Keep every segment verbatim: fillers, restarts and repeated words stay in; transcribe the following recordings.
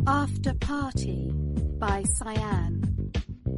After Party by Cyan.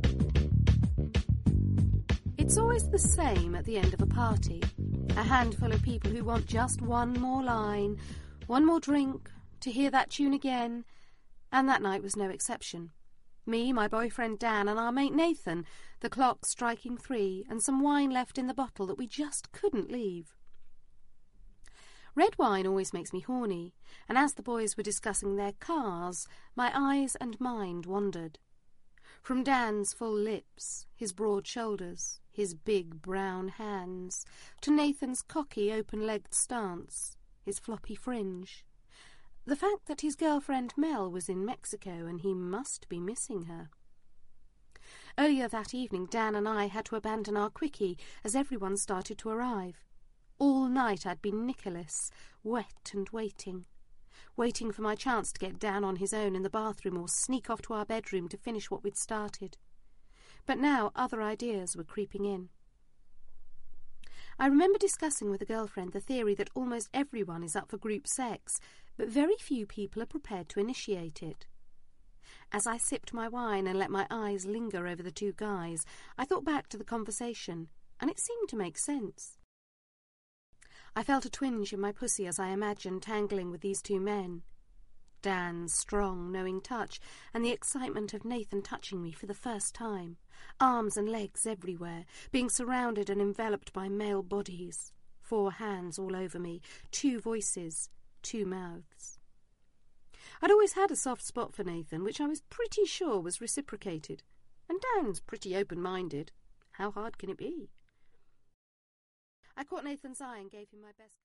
It's always the same at the end of a party. A handful of people who want just one more line, one more drink, to hear that tune again, and that night was no exception. Me, my boyfriend Dan, and our mate Nathan, the clock striking three, and some wine left in the bottle that we just couldn't leave. Red wine always makes me horny, and as the boys were discussing their cars, my eyes and mind wandered. From Dan's full lips, his broad shoulders, his big brown hands, to Nathan's cocky open-legged stance, his floppy fringe. The fact that his girlfriend Mel was in Mexico and he must be missing her. Earlier that evening, Dan and I had to abandon our quickie as everyone started to arrive. All night I'd been Nicholas, wet and waiting. Waiting for my chance to get Dan on his own in the bathroom or sneak off to our bedroom to finish what we'd started. But now other ideas were creeping in. I remember discussing with a girlfriend the theory that almost everyone is up for group sex, but very few people are prepared to initiate it. As I sipped my wine and let my eyes linger over the two guys, I thought back to the conversation, and it seemed to make sense. I felt a twinge in my pussy as I imagined tangling with these two men. Dan's strong, knowing touch, and the excitement of Nathan touching me for the first time, arms and legs everywhere, being surrounded and enveloped by male bodies, four hands all over me, two voices, two mouths. I'd always had a soft spot for Nathan, which I was pretty sure was reciprocated, and Dan's pretty open-minded. How hard can it be? I caught Nathan's eye and gave him my best